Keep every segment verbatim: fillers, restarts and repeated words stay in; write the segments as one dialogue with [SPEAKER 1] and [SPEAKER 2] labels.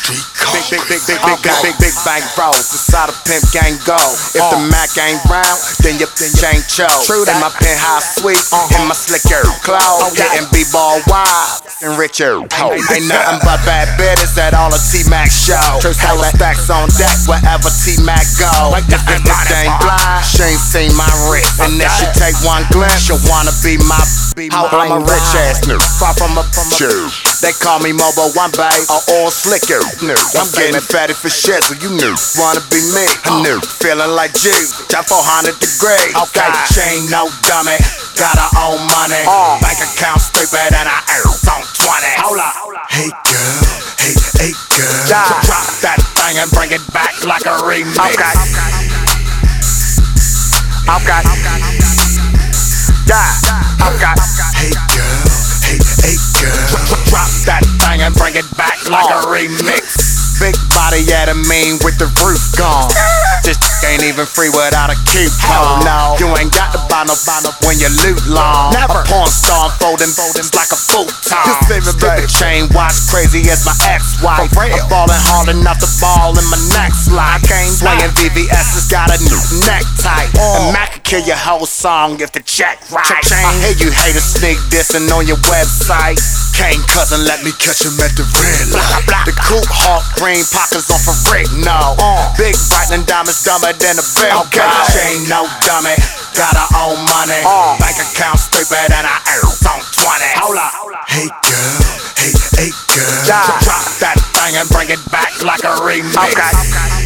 [SPEAKER 1] street cars.
[SPEAKER 2] Big, big, big, big, big, big, big bank rolls. Inside a pimp gang go. If the Mac ain't round, then your bitch ain't chose. In my penthouse suite, in my slicker clothes, getting b-ball wide and richer. Ain't nothing but bad bitches at all the T-Mac show. Hella stacks on deck wherever T-Mac go. If this bitch ain't blind, she ain't seen my wrist. And if she take one glimpse, she'll wanna be my. I'm a rich ass nigga, far from a from a. They call me Mobo One Bay or All Slicker. I'm getting fatty for shit, so you knew. Wanna be me? I knew. Feeling like G, job four hundred degrees. Okay, she ain't no dummy. Got her own money. Bank account stupid and I earn on twenty. Hold up.
[SPEAKER 1] Hey girl, hey, hey girl.
[SPEAKER 2] Drop, drop that thing and bring it back like a remix. Okay. Okay. Yeah. Okay.
[SPEAKER 1] Hey girl, hey, hey girl.
[SPEAKER 2] Drop that thing and bring it back like a remix. Big body at a mean with the roof gone. This ain't even free without a coupon. No, you ain't got to buy no buy no when you loot long. Never. A porn star folding, folding like a futon. Your favorite baby chain watch crazy as my ex-wife. I'm falling hard enough to ball in my next life. Playing V V S has got a new necktie. And Mac could kill your whole song if the check right. I hear you haters sneak dissing on your website. Kane cousin, let me catch him at the red light. The coupe hawk, green pockets on for Rick, no. Big brightening diamonds dumber than a bell. Okay, she ain't no dummy. Got her own money. Bank account stupid and I earn on twenty. Hold up.
[SPEAKER 1] Hey girl, hey, hey girl.
[SPEAKER 2] Drop that thing and bring it back like a remix. Okay.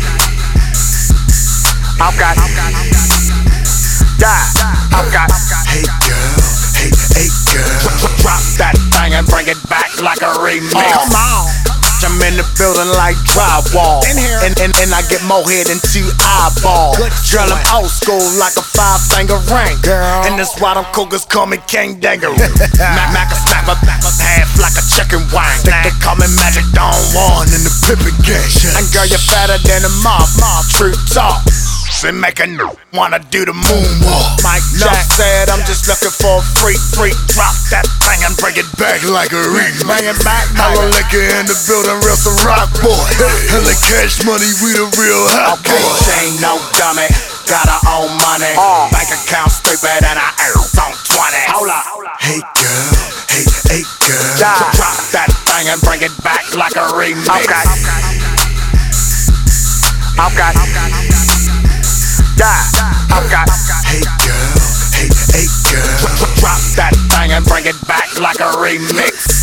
[SPEAKER 2] Okay. Yeah. Okay.
[SPEAKER 1] Hey girl, hey, hey girl.
[SPEAKER 2] Drop that thing and bring it back like a remix. Come on. I'm in the building like drywall. In here. And, and, and I get more head than two eyeballs. Girl, I'm old school like a five finger ring. Girl. And that's why them cougars call me King Dangaroo. Mac Mac a snap a half like a chicken wing. They, they call me Magic Don Juan in the Pippin gang. And girl, you're fatter than a mob. Mob, true talk. Been making new wanna do the moonwalk. Mike Jack said I'm just looking for a freak, freak. Drop that thing and bring it back like a remix. Bring it back,
[SPEAKER 1] Hella liquor in the building, real some rock boy. Hella cash money, we the real hot
[SPEAKER 2] okay,
[SPEAKER 1] boy.
[SPEAKER 2] She ain't no dummy, got her own money. Bank account stupid and I earn on twenty. Hold up.
[SPEAKER 1] Hey girl, hey, hey girl.
[SPEAKER 2] Drop that thing and bring it back like a remix. Okay. Okay. Yeah. Okay.
[SPEAKER 1] Hey girl, hey, hey girl.
[SPEAKER 2] Drop that thing and bring it back like a remix.